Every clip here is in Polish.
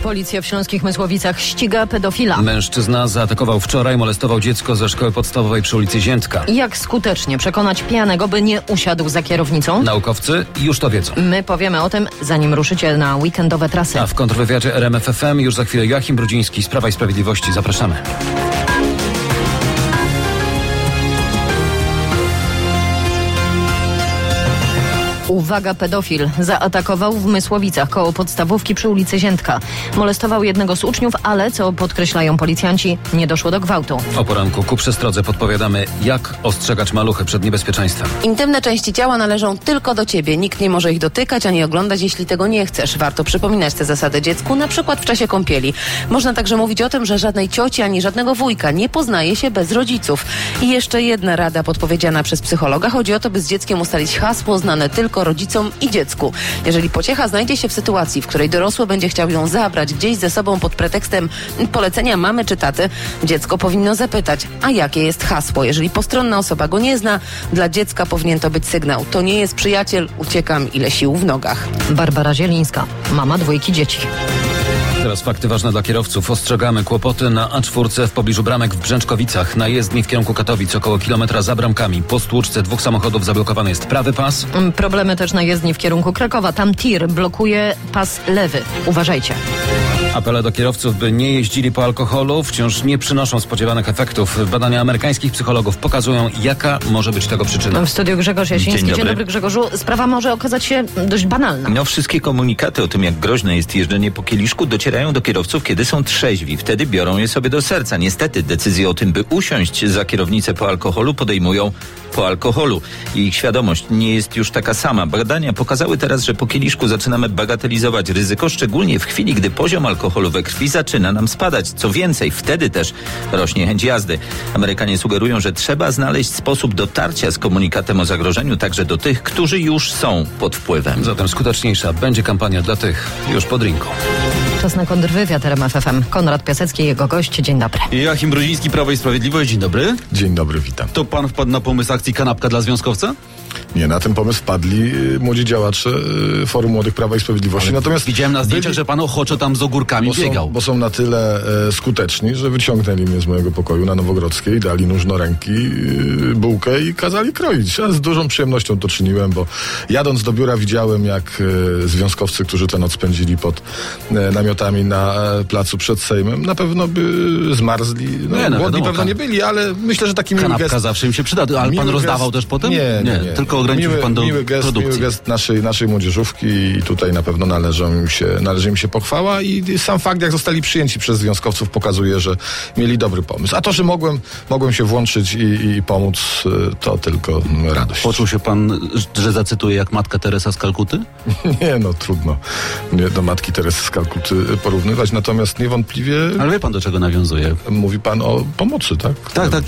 Policja w śląskich Mysłowicach ściga pedofila. Mężczyzna zaatakował wczoraj, molestował dziecko ze szkoły podstawowej przy ulicy Ziętka. Jak skutecznie przekonać pijanego, by nie usiadł za kierownicą? Naukowcy już to wiedzą. My powiemy o tym, zanim ruszycie na weekendowe trasy. A w kontrwywiadzie RMF FM już za chwilę Joachim Brudziński z Prawa i Sprawiedliwości. Zapraszamy. Uwaga, pedofil zaatakował w Mysłowicach koło podstawówki przy ulicy Ziętka. Molestował jednego z uczniów, ale, co podkreślają policjanci, nie doszło do gwałtu. O poranku ku przestrodze podpowiadamy, jak ostrzegać maluchy przed niebezpieczeństwem. Intymne części ciała należą tylko do ciebie. Nikt nie może ich dotykać ani oglądać, jeśli tego nie chcesz. Warto przypominać te zasady dziecku, na przykład w czasie kąpieli. Można także mówić o tym, że żadnej cioci ani żadnego wujka nie poznaje się bez rodziców. I jeszcze jedna rada podpowiedziana przez psychologa. Chodzi o to, by z dzieckiem ustalić hasło znane tylko rodzicom i dziecku. Jeżeli pociecha znajdzie się w sytuacji, w której dorosły będzie chciał ją zabrać gdzieś ze sobą pod pretekstem polecenia mamy czy taty, dziecko powinno zapytać, a jakie jest hasło? Jeżeli postronna osoba go nie zna, dla dziecka powinien to być sygnał. To nie jest przyjaciel, uciekam, ile sił w nogach. Barbara Zielińska, mama 2 dzieci. Teraz fakty ważne dla kierowców. Ostrzegamy kłopoty na A4 w pobliżu Bramek w Brzęczkowicach. Na jezdni w kierunku Katowic około kilometra za Bramkami. Po stłuczce 2 samochodów zablokowany jest prawy pas. Problemy też na jezdni w kierunku Krakowa. Tam tir blokuje pas lewy. Uważajcie. Apele do kierowców, by nie jeździli po alkoholu, wciąż nie przynoszą spodziewanych efektów. Badania amerykańskich psychologów pokazują, jaka może być tego przyczyna. W studiu Grzegorz Jasiński. Dzień dobry, Grzegorzu. Sprawa może okazać się dość banalna. No, wszystkie komunikaty o tym, jak groźne jest jeżdżenie po kieliszku, docierają do kierowców, kiedy są trzeźwi. Wtedy biorą je sobie do serca. Niestety decyzję o tym, by usiąść za kierownicę po alkoholu, podejmują po alkoholu. Ich świadomość nie jest już taka sama. Badania pokazały teraz, że po kieliszku zaczynamy bagatelizować ryzyko, szczególnie w chwili, gdy poziom alkoholu we krwi zaczyna nam spadać. Co więcej, wtedy też rośnie chęć jazdy. Amerykanie sugerują, że trzeba znaleźć sposób dotarcia z komunikatem o zagrożeniu także do tych, którzy już są pod wpływem. Zatem skuteczniejsza będzie kampania dla tych już po drinku. Czas na kontrwywiad RMF FM. Konrad Piasecki i jego gość. Dzień dobry. Joachim Brudziński, Prawo i Sprawiedliwość. Dzień dobry. Dzień dobry, witam. To pan wpadł na pomysł akcji Kanapka dla związkowca? Nie, na ten pomysł wpadli młodzi działacze Forum Młodych Prawa i Sprawiedliwości. Natomiast widziałem na zdjęciach, że pan ochoczo tam z ogórkami biegał. Bo są na tyle skuteczni, że wyciągnęli mnie z mojego pokoju na Nowogrodzkiej, dali nóż do ręki, bułkę i kazali kroić. Ja z dużą przyjemnością to czyniłem, bo jadąc do biura widziałem, jak związkowcy, którzy tę noc spędzili pod namiotami na placu przed Sejmem, na pewno by zmarzli. Głodni pewno nie byli, ale myślę, że taki miły gest... Kanapka zawsze im się przyda, ale pan rozdawał też potem? Nie. Tylko ograniczył pan do produkcji. Miły gest naszej młodzieżówki i tutaj na pewno należy im się pochwała i sam fakt, jak zostali przyjęci przez związkowców, pokazuje, że mieli dobry pomysł. A to, że mogłem się włączyć i pomóc, to tylko radość. Poczuł się pan, że zacytuję, jak matka Teresa z Kalkuty? Nie, trudno mnie do matki Teresy z Kalkuty porównywać, natomiast niewątpliwie... Ale wie pan, do czego nawiązuje? Mówi pan o pomocy, tak? Tak,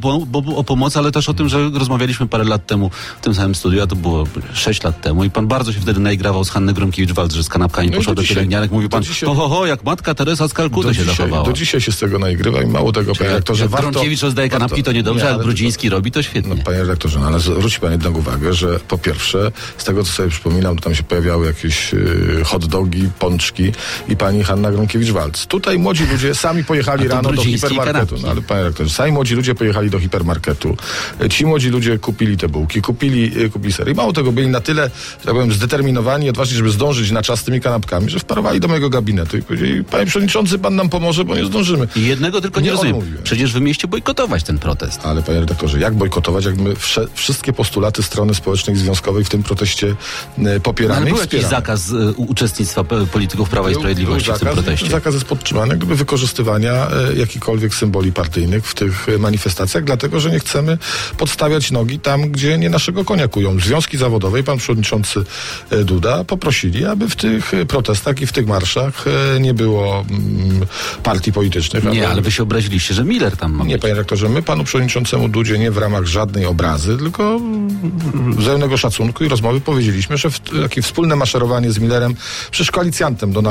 o pomocy, ale też o tym, że rozmawialiśmy parę lat temu w tym samym studiu, a to było 6 lat temu i pan bardzo się wtedy naigrawał z Hanny Gronkiewicz-Waltz, że z kanapkami poszła do pielęgniarek. Mówił pan, jak matka Teresa z Kalkuty się zachowała. Do dzisiaj się z tego naigrywa i mało tego, panie redaktorze, jak Gronkiewicz rozdaje kanapki, to niedobrze, jak Brudziński robi, to świetnie. Panie redaktorze, ale zwróci pan jednak uwagę, że po pierwsze, z tego co sobie przypominam, to tam się pojawiały jakieś hot dogi, pączki i pani Hanna Gronkiewicz-Waltz. Tutaj młodzi ludzie sami pojechali rano do hipermarketu. Ale panie redaktorze, sami młodzi ludzie pojechali do hipermarketu. Ci młodzi ludzie kupili te bułki, kupili ser. I mało tego, byli na tyle, że tak powiem, zdeterminowani i odważni, żeby zdążyć na czas z tymi kanapkami, że wparowali do mojego gabinetu i powiedzieli, panie przewodniczący, pan nam pomoże, bo nie zdążymy. I jednego tylko nie rozumiem. Przecież wy mieliście bojkotować ten protest. Ale panie redaktorze, jak bojkotować, jak my wszystkie postulaty strony społecznej i związkowej w tym proteście popieramy? Ale był jakiś zakaz uczestnictwa polityków Prawa i Sprawiedliwości w tym proteście? Zakaz jest podtrzymany, gdyby wykorzystywania jakichkolwiek symboli partyjnych w tych manifestacjach, dlatego, że nie chcemy podstawiać nogi tam, gdzie nie naszego konia kują. Związki zawodowe i pan przewodniczący Duda poprosili, aby w tych protestach i w tych marszach nie było partii politycznych. Ale wy się obraziliście, że Miller tam ma. Nie, panie redaktorze, my panu przewodniczącemu Dudzie nie w ramach żadnej obrazy, tylko wzajemnego szacunku i rozmowy powiedzieliśmy, że takie wspólne maszerowanie z Millerem, przecież koalicjantem Donalda Tuska,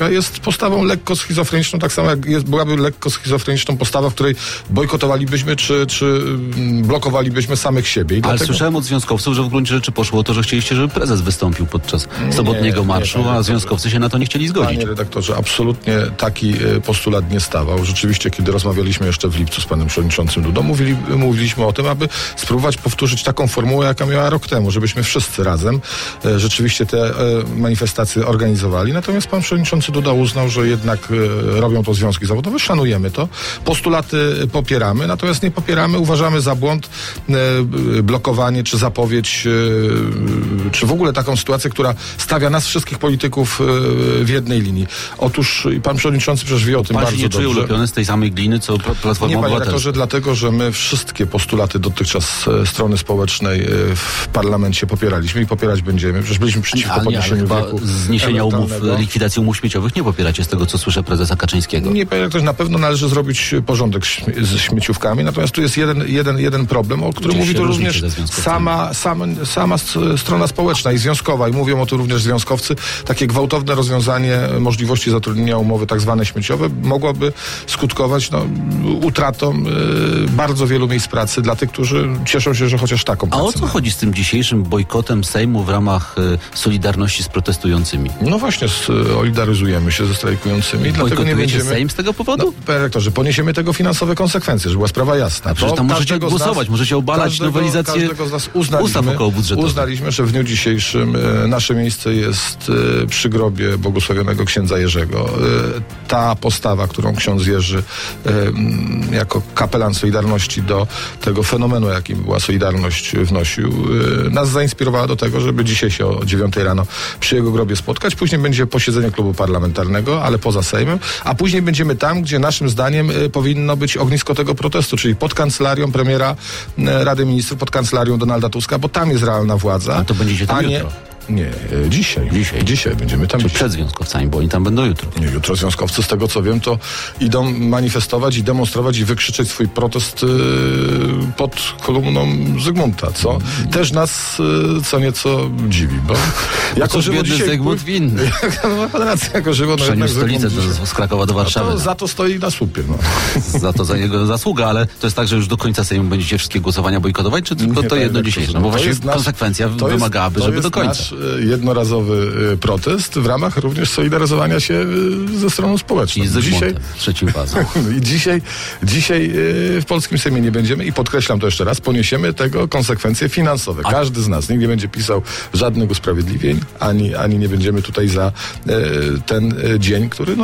Gierka jest postawą lekko schizofreniczną, tak samo jak byłaby lekko schizofreniczną postawa, w której bojkotowalibyśmy czy blokowalibyśmy samych siebie. Ale słyszałem od związkowców, że w gruncie rzeczy poszło o to, że chcieliście, żeby prezes wystąpił podczas sobotniego marszu, a związkowcy się na to nie chcieli zgodzić. Panie redaktorze, absolutnie taki postulat nie stawał. Rzeczywiście, kiedy rozmawialiśmy jeszcze w lipcu z panem przewodniczącym Dudą, mówiliśmy o tym, aby spróbować powtórzyć taką formułę, jaka miała rok temu, żebyśmy wszyscy razem rzeczywiście te manifestacje organizowali. Natomiast pan przewodniczący Duda uznał, że jednak robią to związki zawodowe. Szanujemy to. Postulaty popieramy, natomiast nie popieramy, uważamy za błąd blokowanie, czy zapowiedź, czy w ogóle taką sytuację, która stawia nas wszystkich polityków w jednej linii. Otóż pan przewodniczący przecież wie o tym bardzo dobrze. Pan się nie czuje ulepiony z tej samej gliny, co Platforma Obywatelska? Nie, panie redaktorze, dlatego, że my wszystkie postulaty dotychczas strony społecznej w parlamencie popieraliśmy i popierać będziemy. Przecież byliśmy przeciwko podniesieniu wieku zniesienia umów, likwidacji umów śmieciowych nie popieracie, z tego co słyszę prezesa Kaczyńskiego. Nie, panie redaktorze, na pewno należy zrobić porządek z śmieciówkami, natomiast tu jest jeden problem, o którym mówi to również sama strona społeczna i związkowa, i mówią o tym również związkowcy. Takie gwałtowne rozwiązanie możliwości zatrudnienia umowy tak zwane śmieciowe mogłoby skutkować utratą bardzo wielu miejsc pracy dla tych, którzy cieszą się, że chociaż taką pracę. A o co chodzi z tym dzisiejszym bojkotem Sejmu w ramach solidarności z protestującymi? No właśnie, solidaryzujemy się ze strajkującymi. Dlatego nie będziemy... Sejm z tego powodu? Panie rektorze, poniesiemy tego finansowe konsekwencje, żeby była sprawa jasna. A przecież tam możecie głosować, możecie obalać nowelizację ustaw okołobudżetowych. Uznaliśmy, że w dniu dzisiejszym nasze miejsce jest przy grobie błogosławionego księdza Jerzego. Ta postawa, którą ksiądz Jerzy jako kapelan Solidarności do tego fenomenu, jakim była Solidarność, wnosił, nas zainspirowała do tego, żeby dzisiaj się o 9 rano przy jego grobie spotkać. Później będzie posiedzenie klubu parlamentarnego, ale poza Sejmem, a później będziemy tam, gdzie naszym zdaniem powinno być ognisko tego protestu, czyli pod kancelarią premiera Rady Ministrów, pod kancelarią Donalda Tuska, bo tam jest realna władza. A to będziecie tam jutro? Nie, dzisiaj będziemy tam. Przed związkowcami, bo oni tam będą jutro. Nie, jutro związkowcy, z tego co wiem, to idą manifestować i demonstrować i wykrzyczeć swój protest pod kolumną Zygmunta, co też nas co nieco dziwi, bo jako żywo dzisiaj... Zygmunt winny. Ma pan rację, jako żywo... Przeniósł stolicę z Krakowa do Warszawy. Za to stoi na słupie. Za to za jego zasługa, ale to jest tak, że już do końca Sejmu będziecie wszystkie głosowania bojkotować, czy tylko to jedno dzisiejsze? No bo właśnie konsekwencja wymagałaby, żeby do końca. Jednorazowy protest w ramach również solidaryzowania się ze stroną społeczną. I z Zygmuntem, trzecim fazą. I dzisiaj w polskim Sejmie nie będziemy, i podkreślam to jeszcze raz, poniesiemy tego konsekwencje finansowe. Każdy z nas. Nikt nie będzie pisał żadnych usprawiedliwień, ani nie będziemy tutaj za ten dzień, który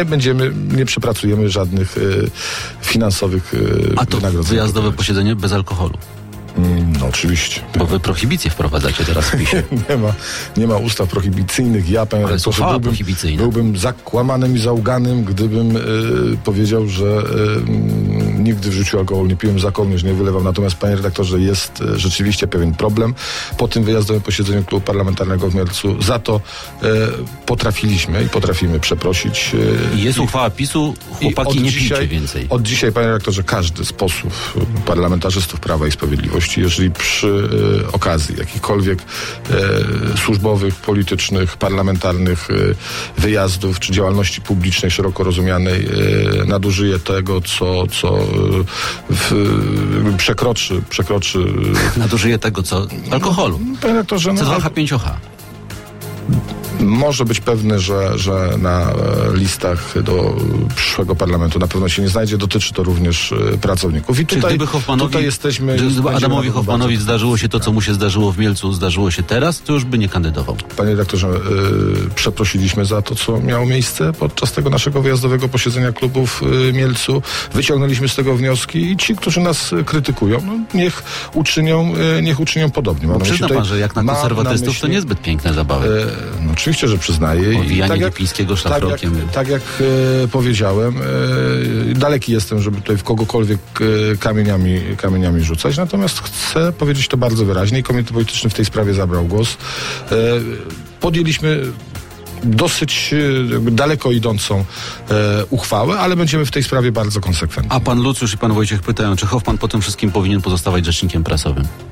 nie przepracujemy żadnych finansowych wynagrodzeń. A to wyjazdowe posiedzenie bez alkoholu? No oczywiście. Bo wy prohibicję wprowadzacie teraz w PiS-ie. nie ma ustaw prohibicyjnych. Ja byłbym zakłamanym i zauganym, gdybym powiedział, że nigdy w życiu alkohol nie piłem, za kołnierz nie wylewam. Natomiast, panie redaktorze, jest rzeczywiście pewien problem. Po tym wyjazdowym posiedzeniu klubu parlamentarnego w Mielcu za to potrafiliśmy i potrafimy przeprosić. Jest uchwała PiS-u, chłopaki, nie pijcie więcej. Od dzisiaj, panie redaktorze, każdy z posłów, parlamentarzystów Prawa i Sprawiedliwości, jeżeli przy okazji jakichkolwiek służbowych, politycznych, parlamentarnych wyjazdów czy działalności publicznej szeroko rozumianej nadużyje tego, co przekroczy... Nadużyje tego, co? Alkoholu. Panie rektorze, C2H5OH. Może być pewny, że na listach do przyszłego parlamentu na pewno się nie znajdzie. Dotyczy to również pracowników. I tutaj jesteśmy... Gdyby Adamowi Hoffmanowi zdarzyło się to, co mu się zdarzyło w Mielcu, zdarzyło się teraz, to już by nie kandydował. Panie redaktorze, przeprosiliśmy za to, co miało miejsce podczas tego naszego wyjazdowego posiedzenia klubu w Mielcu. Wyciągnęliśmy z tego wnioski i ci, którzy nas krytykują, niech uczynią podobnie. Przyzna pan, że jak na konserwatystów to niezbyt piękne zabawy. Oczywiście, że przyznaję. Owijanie Lipińskiego szlafrokiem. Tak jak powiedziałem, daleki jestem, żeby tutaj w kogokolwiek kamieniami rzucać, natomiast chcę powiedzieć to bardzo wyraźnie i Komitet Polityczny w tej sprawie zabrał głos. Podjęliśmy dosyć daleko idącą uchwałę, ale będziemy w tej sprawie bardzo konsekwentni. A pan Lucjusz i pan Wojciech pytają, czy Hoffman po tym wszystkim powinien pozostawać rzecznikiem prasowym?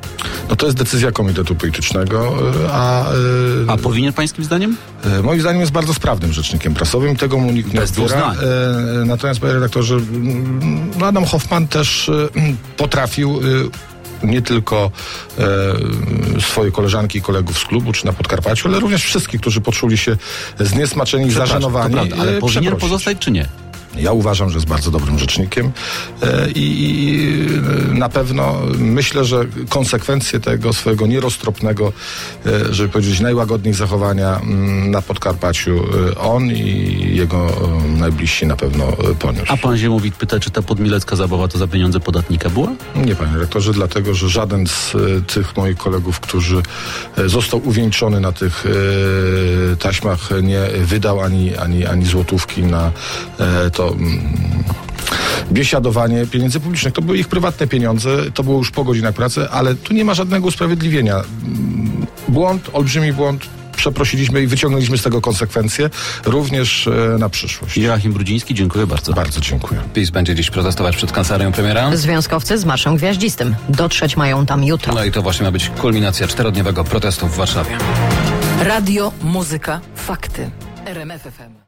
No to jest decyzja Komitetu Politycznego, A powinien pańskim zdaniem? Moim zdaniem jest bardzo sprawnym rzecznikiem prasowym, tego mu nikt nie odbiera. Natomiast, panie redaktorze, Adam Hoffman też potrafił nie tylko swoje koleżanki i kolegów z klubu, czy na Podkarpaciu, ale również wszystkich, którzy poczuli się zniesmaczeni i zażenowani. Prawda, ale powinien pozostać, czy nie? Ja uważam, że jest bardzo dobrym rzecznikiem i na pewno myślę, że konsekwencje tego swojego nieroztropnego, żeby powiedzieć najłagodniej zachowania na Podkarpaciu on i jego najbliżsi na pewno poniósł. A pan Ziemowit pyta, czy ta podmilecka zabawa to za pieniądze podatnika była? Nie, panie rektorze, dlatego, że żaden z tych moich kolegów, którzy został uwieńczony na tych taśmach, nie wydał ani złotówki na to biesiadowanie pieniędzy publicznych. To były ich prywatne pieniądze, to było już po godzinach pracy, ale tu nie ma żadnego usprawiedliwienia. Błąd, olbrzymi błąd. Przeprosiliśmy i wyciągnęliśmy z tego konsekwencje, również na przyszłość. Joachim Brudziński, dziękuję bardzo. Bardzo dziękuję. PiS będzie dziś protestować przed kancelarią premiera. Związkowcy z Marszem Gwiaździstym. Dotrzeć mają tam jutro. No i to właśnie ma być kulminacja 4-dniowego protestu w Warszawie. Radio, muzyka, fakty. RMF FM.